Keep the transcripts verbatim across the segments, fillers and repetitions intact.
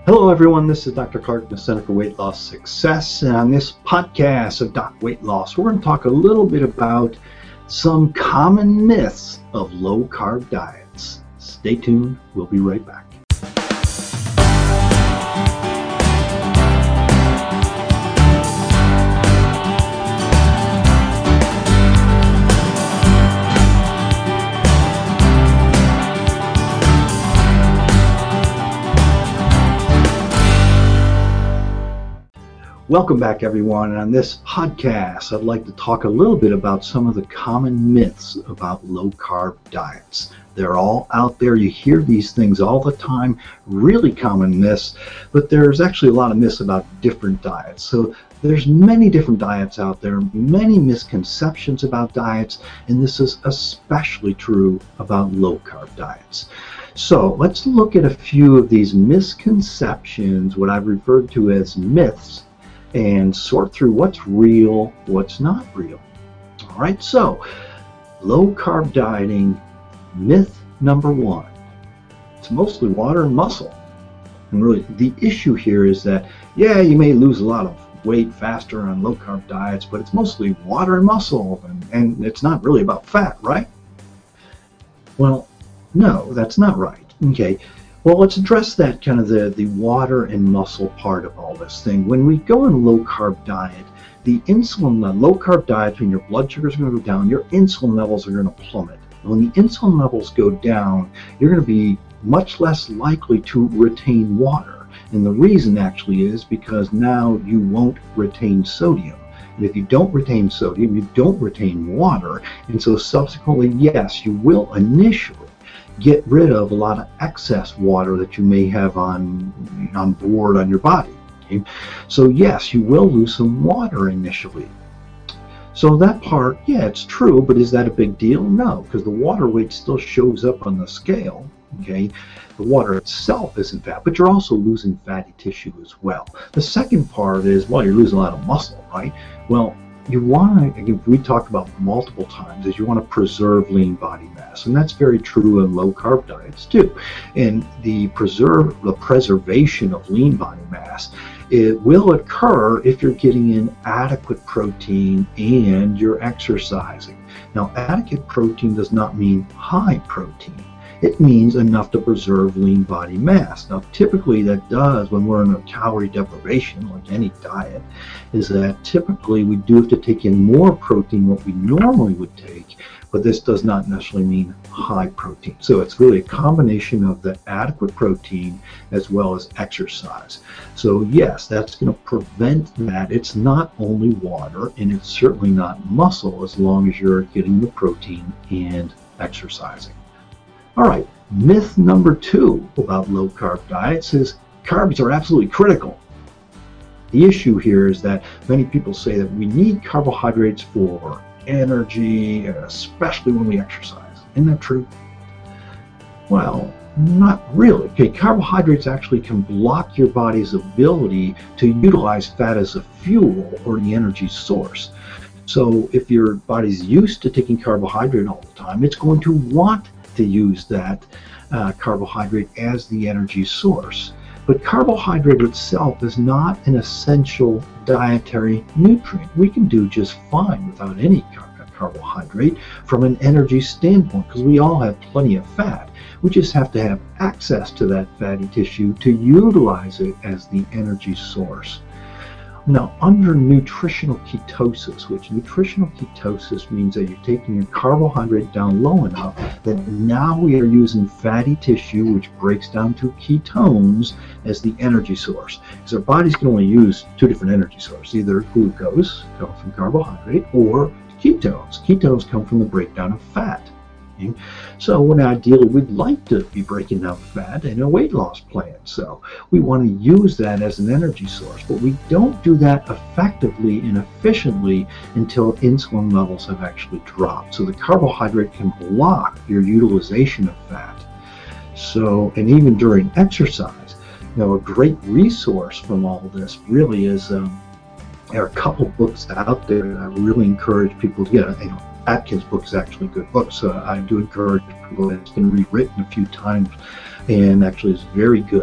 Hello everyone, this is Doctor Clark, the Center for Weight Loss Success, and on this podcast of Doc Weight Loss, we're going to talk a little bit about some common myths of low-carb diets. Stay tuned, we'll be right back. Welcome back everyone, and on this podcast I'd like to talk a little bit about some of the common myths about low-carb diets. They're all out there, you hear these things all the time, really common myths, but there's actually a lot of myths about different diets. So there's many different diets out there, many misconceptions about diets, and this is especially true about low-carb diets. So let's look at a few of these misconceptions, what I've referred to as myths, and sort through what's real, what's not real. All right, so low-carb dieting, myth number one. It's mostly water and muscle. And really, the issue here is that, yeah, you may lose a lot of weight faster on low-carb diets, but it's mostly water and muscle, and, and it's not really about fat, right? Well, no, that's not right. Okay. Well, let's address that kind of the, the water and muscle part of all this thing. When we go on a low-carb diet, the insulin, the low-carb diet, when your blood sugar is going to go down, your insulin levels are going to plummet. When the insulin levels go down, you're going to be much less likely to retain water. And the reason actually is because now you won't retain sodium. And if you don't retain sodium, you don't retain water. And so subsequently, yes, you will initially get rid of a lot of excess water that you may have on on board on your body. Okay? So yes, you will lose some water initially. So that part, yeah, it's true, but is that a big deal? No, because the water weight still shows up on the scale. Okay, the water itself isn't fat, but you're also losing fatty tissue as well. The second part is, well, you're losing a lot of muscle, right? Well, you want to, we talked about multiple times, is you want to preserve lean body mass, and that's very true in low-carb diets too. And the preserve, the preservation of lean body mass, it will occur if you're getting in adequate protein and you're exercising. Now, adequate protein does not mean high protein. It means enough to preserve lean body mass. Now, typically that does, when we're in a calorie deprivation, like any diet, is that typically we do have to take in more protein than what we normally would take, but this does not necessarily mean high protein. So it's really a combination of the adequate protein as well as exercise. So yes, that's going to prevent that. It's not only water, and it's certainly not muscle, as long as you're getting the protein and exercising. All right, myth number two about low-carb diets is carbs are absolutely critical. The issue here is that many people say that we need carbohydrates for energy, especially when we exercise. Isn't that true? Well, not really. Okay, carbohydrates actually can block your body's ability to utilize fat as a fuel or the energy source. So if your body's used to taking carbohydrate all the time, it's going to want to use that uh, carbohydrate as the energy source. But carbohydrate itself is not an essential dietary nutrient. We can do just fine without any car carbohydrate from an energy standpoint, because we all have plenty of fat. We just have to have access to that fatty tissue to utilize it as the energy source. Now, under nutritional ketosis, which nutritional ketosis means that you're taking your carbohydrate down low enough that now we are using fatty tissue, which breaks down to ketones, as the energy source. Because our bodies can only use two different energy sources, either glucose, comes from carbohydrate, or ketones. Ketones come from the breakdown of fat. Okay? So when ideally we'd like to be breaking down fat in a weight loss plan. So we want to use that as an energy source, but we don't do that effectively and efficiently until insulin levels have actually dropped. So the carbohydrate can block your utilization of fat. So, and even during exercise, you know, a great resource from all of this really is, um, there are a couple books out there that I really encourage people to get. You know, Atkins' book is actually a good book, so I do encourage people. It's been rewritten a few times and actually is very good.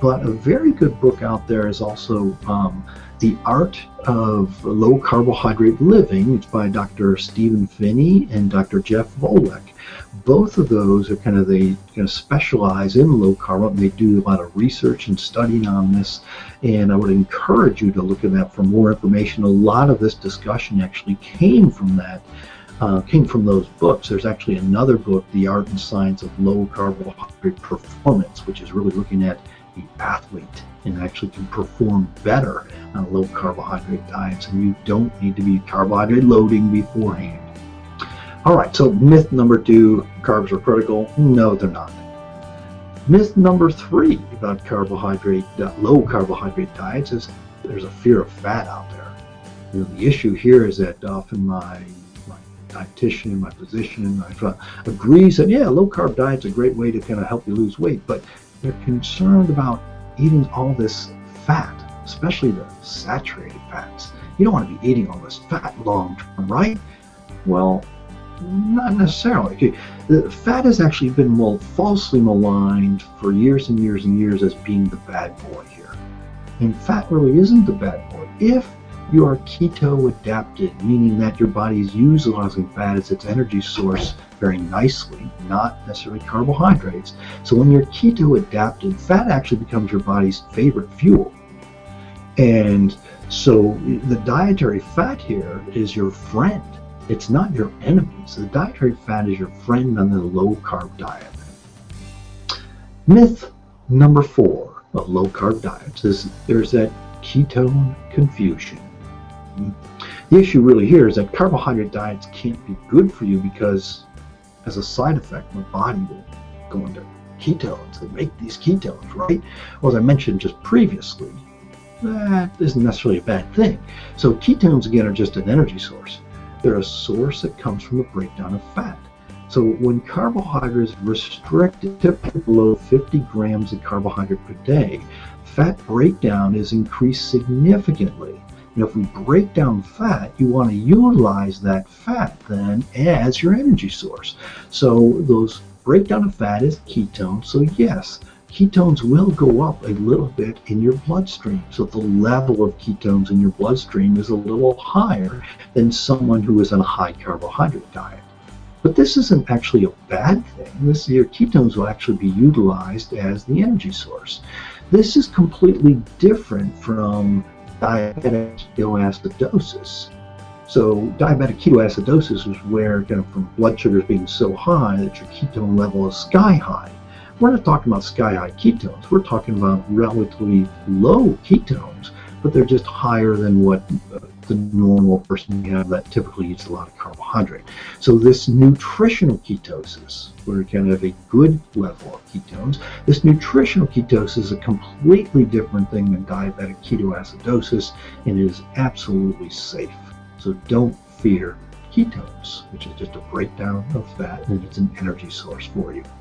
But a very good book out there is also um, The Art of Low Carbohydrate Living. It's by Doctor Stephen Phinney and Doctor Jeff Volek. Both of those are kind of, they kind of specialize in low carb, and they do a lot of research and studying on this. And I would encourage you to look at that for more information. A lot of this discussion actually came from that, uh, came from those books. There's actually another book, The Art and Science of Low Carbohydrate Performance, which is really looking at the athlete and actually can perform better on low carbohydrate diets, and you don't need to be carbohydrate loading beforehand. All right, so myth number two, carbs are critical. No, they're not. Myth number three about carbohydrate, uh, low carbohydrate diets is there's a fear of fat out there. You know, the issue here is that often my, my dietitian, my physician, my friend agrees that, yeah, low carb diet's a great way to kind of help you lose weight, but they're concerned about eating all this fat, especially the saturated fats. You don't want to be eating all this fat long term, right? Well, not necessarily. The fat has actually been well, falsely maligned for years and years and years as being the bad boy here. And fat really isn't the bad boy. If you are keto adapted, meaning that your body is utilizing fat as its energy source very nicely, not necessarily carbohydrates. So when you're keto adapted, fat actually becomes your body's favorite fuel. And so the dietary fat here is your friend. It's not your enemy. So the dietary fat is your friend on the low carb diet. Myth number four of low carb diets is there's that ketone confusion. The issue really here is that carbohydrate diets can't be good for you because as a side effect, my body will go into ketones. They make these ketones, right? Well, as I mentioned just previously, that isn't necessarily a bad thing. So ketones, again, are just an energy source. They're a source that comes from the breakdown of fat. So when carbohydrates restricted to below fifty grams of carbohydrate per day, fat breakdown is increased significantly. And if we break down fat, you want to utilize that fat then as your energy source. So those breakdown of fat is ketones. So yes, ketones will go up a little bit in your bloodstream. So the level of ketones in your bloodstream is a little higher than someone who is on a high carbohydrate diet. But this isn't actually a bad thing. This, your ketones will actually be utilized as the energy source. This is completely different from diabetic ketoacidosis. So diabetic ketoacidosis is where, kind of, from blood sugars being so high that your ketone level is sky high. We're not talking about sky high ketones. We're talking about relatively low ketones, but they're just higher than what uh, the normal person you have that typically eats a lot of carbohydrate. So this nutritional ketosis, where you can have a good level of ketones, this nutritional ketosis is a completely different thing than diabetic ketoacidosis, and it is absolutely safe. So don't fear ketones, which is just a breakdown of fat, and it's an energy source for you.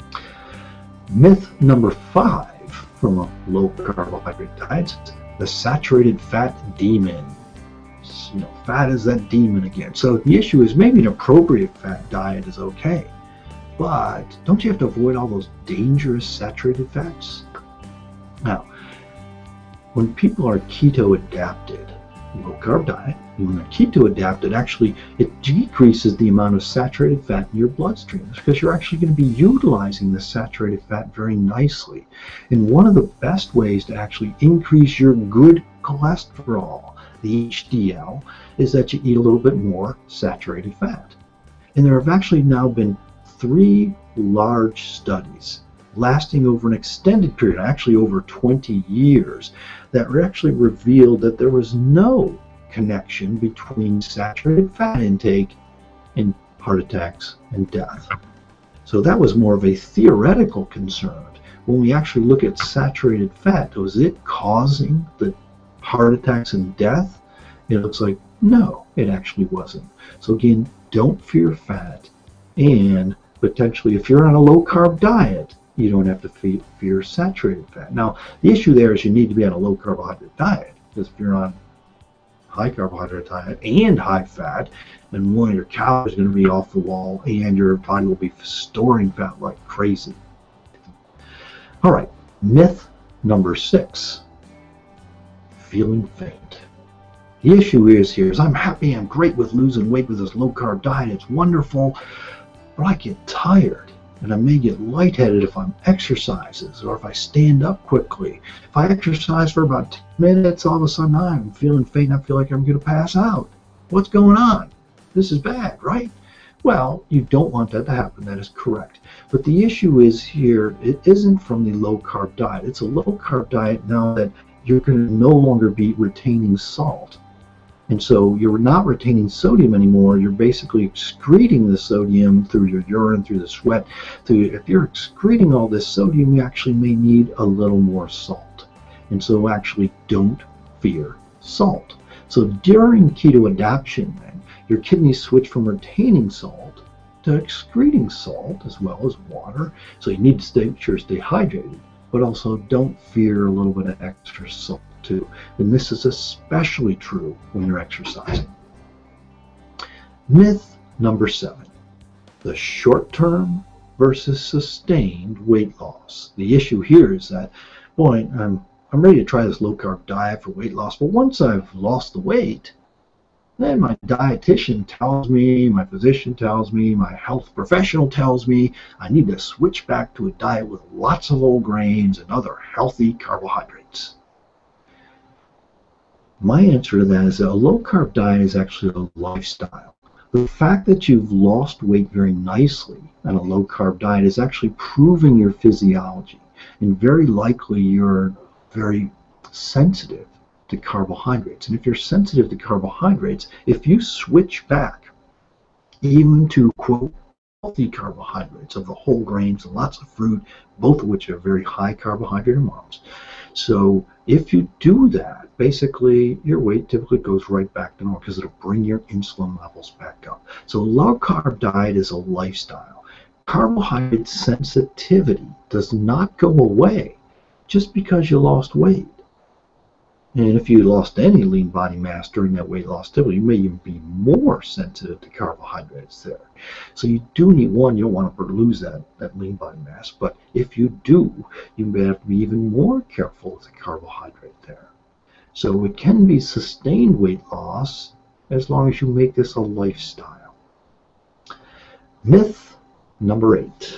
Myth number five from a low carbohydrate diet: the saturated fat demon. You know, fat is that demon again. So the issue is maybe an appropriate fat diet is okay, but don't you have to avoid all those dangerous saturated fats? Now, when people are keto adapted, low carb diet, when they're keto adapted, actually it decreases the amount of saturated fat in your bloodstream because you're actually going to be utilizing the saturated fat very nicely. And one of the best ways to actually increase your good cholesterol, the H D L, is that you eat a little bit more saturated fat. And there have actually now been three large studies lasting over an extended period, actually over twenty years, that actually revealed that there was no connection between saturated fat intake and heart attacks and death. So that was more of a theoretical concern. When we actually look at saturated fat, was it causing the heart attacks and death? It looks like no, it actually wasn't. So again, don't fear fat, and potentially if you're on a low carb diet, you don't have to fear saturated fat. Now, the issue there is you need to be on a low carbohydrate diet, because if you're on high carbohydrate diet and high fat, then one of your calories are going to be off the wall, and your body will be storing fat like crazy. All right, myth Number six, feeling faint. The issue is here is I'm happy, I'm great with losing weight with this low-carb diet, it's wonderful, but I get tired, and I may get lightheaded if I'm exercises or if I stand up quickly. If I exercise for about ten minutes, all of a sudden I'm feeling faint, I feel like I'm going to pass out. What's going on? This is bad, right? Well, you don't want that to happen, that is correct. But the issue is here, it isn't from the low-carb diet. It's a low-carb diet now that you're going to no longer be retaining salt. And so you're not retaining sodium anymore. You're basically excreting the sodium through your urine, through the sweat. Through, if you're excreting all this sodium, you actually may need a little more salt. And so actually don't fear salt. So during keto adaptation, then, your kidneys switch from retaining salt to excreting salt as well as water. So you need to stay, sure stay hydrated, but also don't fear a little bit of extra salt too. And this is especially true when you're exercising. Myth number seven, the short-term versus sustained weight loss. The issue here is that, boy, I'm, I'm ready to try this low-carb diet for weight loss, but once I've lost the weight, then my dietitian tells me, my physician tells me, my health professional tells me I need to switch back to a diet with lots of whole grains and other healthy carbohydrates. My answer to that is that a low-carb diet is actually a lifestyle. The fact that you've lost weight very nicely on a low-carb diet is actually proving your physiology, and very likely you're very sensitive to carbohydrates. And if you're sensitive to carbohydrates, if you switch back even to, quote, healthy carbohydrates of the whole grains and lots of fruit, both of which are very high carbohydrate amounts. So if you do that, basically your weight typically goes right back to normal because it'll bring your insulin levels back up. So a low-carb diet is a lifestyle. Carbohydrate sensitivity does not go away just because you lost weight. And if you lost any lean body mass during that weight loss, typically you may even be more sensitive to carbohydrates there. So you do need, one, you don't want to lose that, that lean body mass, but if you do, you may have to be even more careful with the carbohydrate there. So it can be sustained weight loss as long as you make this a lifestyle. Myth number eight.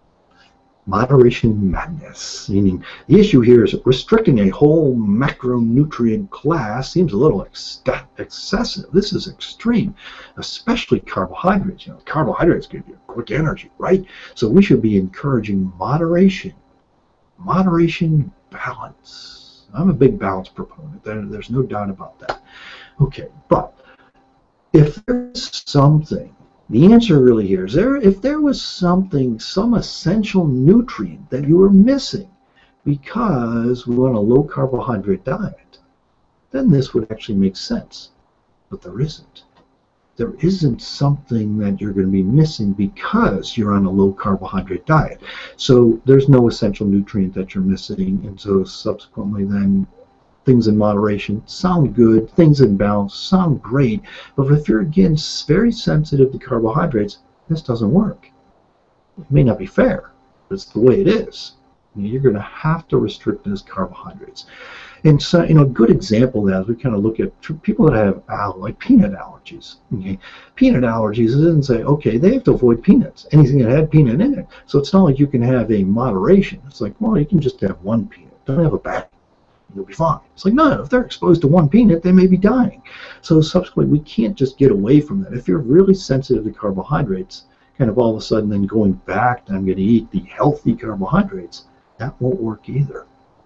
Moderation madness, meaning the issue here is restricting a whole macronutrient class seems a little ex excessive. This is extreme, especially carbohydrates. You know, carbohydrates give you quick energy, right? So we should be encouraging moderation, moderation, balance. I'm a big balance proponent. There, there's no doubt about that. Okay, but if there's something, the answer really here is there, if there was something, some essential nutrient that you were missing because we're on a low carbohydrate diet, then this would actually make sense. But there isn't. There isn't something that you're going to be missing because you're on a low carbohydrate diet. So there's no essential nutrient that you're missing, and so subsequently then things in moderation sound good, things in balance sound great, but if you're, again, very sensitive to carbohydrates, this doesn't work. It may not be fair, but it's the way it is. You're going to have to restrict those carbohydrates. And so, you know, a good example of that is we kind of look at people that have uh, like peanut allergies. Okay? Peanut allergies doesn't say, okay, they have to avoid peanuts, anything that had peanut in it. So it's not like you can have a moderation. It's like, well, you can just have one peanut. Don't have a bag. You'll be fine. It's like, no, if they're exposed to one peanut, they may be dying. So subsequently, we can't just get away from that. If you're really sensitive to carbohydrates, kind of all of a sudden then going back to I'm going to eat the healthy carbohydrates, that won't work either.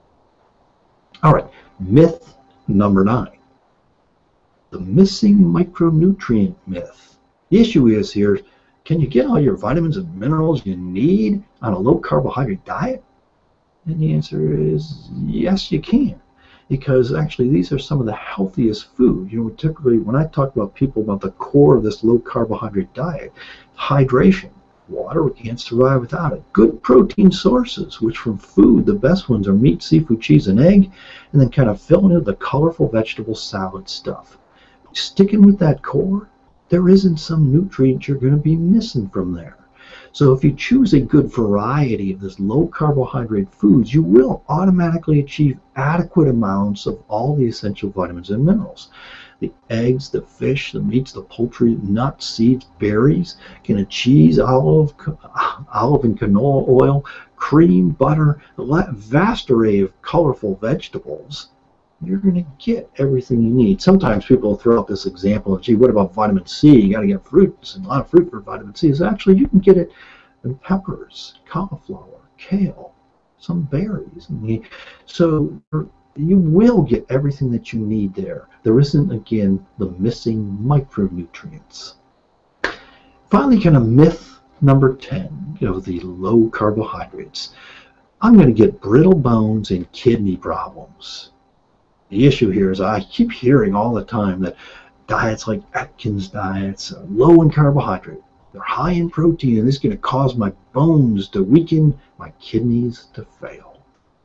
All right, myth number nine. The missing micronutrient myth. The issue is here, can you get all your vitamins and minerals you need on a low carbohydrate diet? And the answer is yes, you can, because actually these are some of the healthiest food. You know, typically when I talk about people about the core of this low carbohydrate diet, hydration, water, we can't survive without it. Good protein sources, which from food, the best ones are meat, seafood, cheese, and egg, and then kind of filling in the colorful vegetable salad stuff. Sticking with that core, there isn't some nutrient you're going to be missing from there. So if you choose a good variety of this low carbohydrate foods, you will automatically achieve adequate amounts of all the essential vitamins and minerals. The eggs, the fish, the meats, the poultry, nuts, seeds, berries, can cheese, olive, olive and canola oil, cream, butter, a vast array of colorful vegetables. You're going to get everything you need. Sometimes people throw out this example of, gee, what about vitamin C? You got to get fruits and a lot of fruit for vitamin C. So actually, you can get it in peppers, cauliflower, kale, some berries. So you will get everything that you need there. There isn't, again, the missing micronutrients. Finally, kind of myth number ten of the low carbohydrates. I'm going to get brittle bones and kidney problems. The issue here is I keep hearing all the time that diets like Atkins diets are low in carbohydrate. They're high in protein, and this is going to cause my bones to weaken, my kidneys to fail.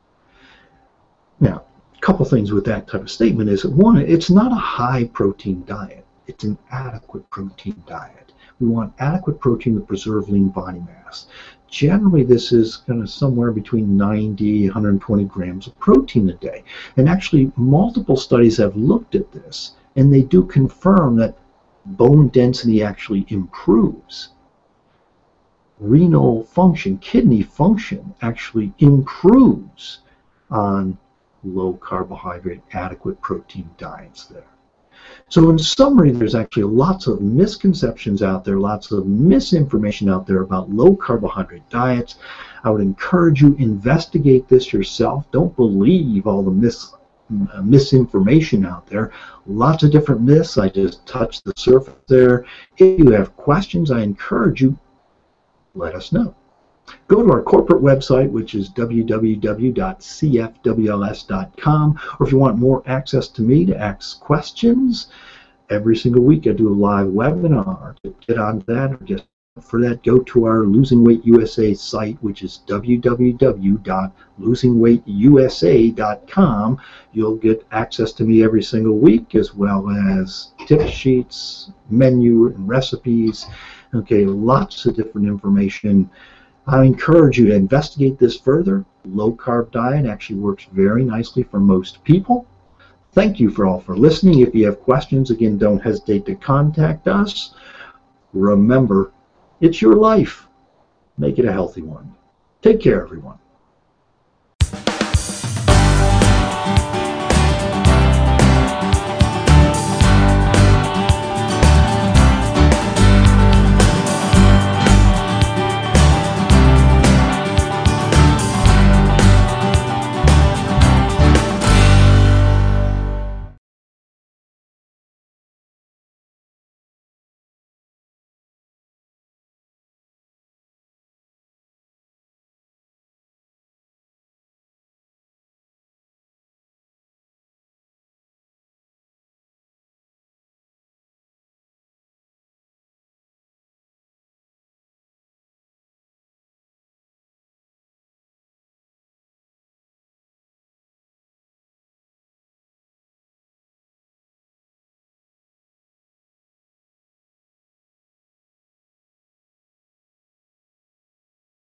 Now, a couple things with that type of statement is, one, it's not a high protein diet. It's an adequate protein diet. We want adequate protein to preserve lean body mass. Generally, this is kind of somewhere between ninety, one hundred twenty grams of protein a day. And actually, multiple studies have looked at this, and they do confirm that bone density actually improves. Renal function, kidney function actually improves on low carbohydrate, adequate protein diets there. So in summary, there's actually lots of misconceptions out there, lots of misinformation out there about low carbohydrate diets. I would encourage you to investigate this yourself. Don't believe all the mis uh, misinformation out there. Lots of different myths. I just touched the surface there. If you have questions, I encourage you, let us know. Go to our corporate website, which is w w w dot c f w l s dot com, or if you want more access to me to ask questions, every single week I do a live webinar. To get on that, or just for that, go to our Losing Weight U S A site, which is w w w dot losing weight u s a dot com. You'll get access to me every single week, as well as tip sheets, menu, and recipes. Okay, lots of different information. I encourage you to investigate this further. Low carb diet actually works very nicely for most people. Thank you for all for listening. If you have questions, again, don't hesitate to contact us. Remember, it's your life. Make it a healthy one. Take care, everyone.